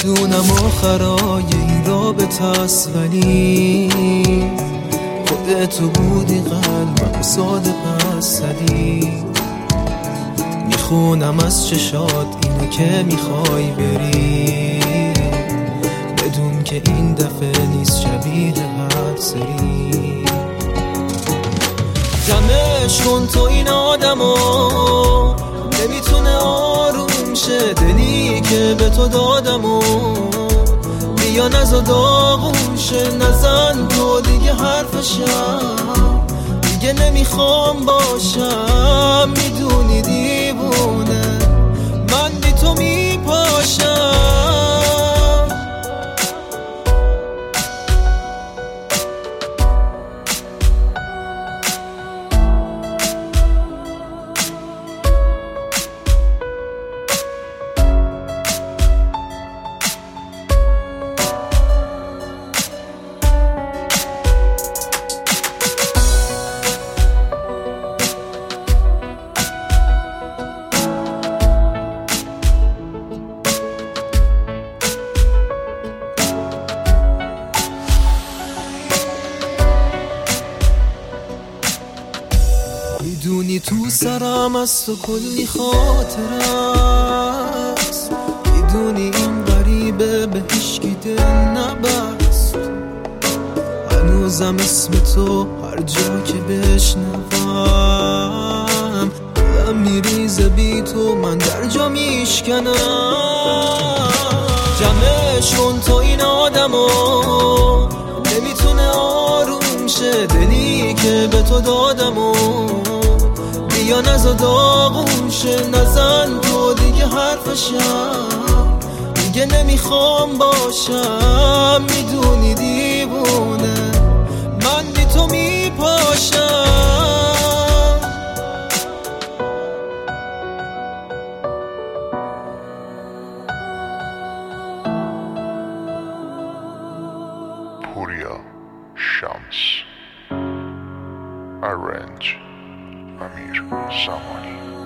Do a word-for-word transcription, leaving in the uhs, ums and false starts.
میدونم آخرای این رابطه است، ولی خودتو بودی قلبم صادق است. سلی میخونم از چشات اینو که میخوای بری، بدون که این دفعه نیست شبیه هر سری. جمعش کن تو این آدمو، نمیتونه آروم شه دلی که به تو دادمو. بیا نزا داغون شه، نزن تو دیگه حرفشم، دیگه نمیخوام باشم. میدونی دیوونه من بی تو میپاشم. میدونی تو سرم از تو کلی خاطر است، میدونی این غریبه به هیچکی دل نبست. هنوزم اسم تو هر جا که بشنوم دلم میریزه بی تو، من در جا میشکنم. جمعش کن تو این آدمو، نمیتونه آروم شه دلی که به تو دادمو. بیا نزا داغون شه، نزن تو دیگه حرفشم، دیگه نمیخوام باشم. میدونی دیوونه من بی تو میپاشم. پوریا شمس. Arrange امیر زمانی.